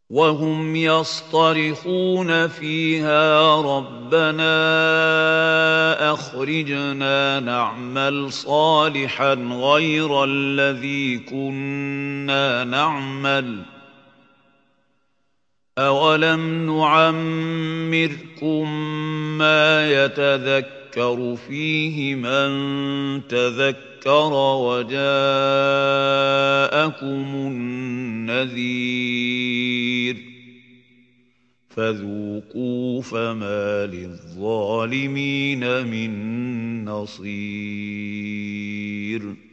وهم يصطرخون فيها ربنا أخرجنا نعمل صالحا غير الذي كنا نعمل أولم نعمركم ما يتذكر فيه من تذكر وجاءكم النذير فذوقوا فما للظالمين من نصير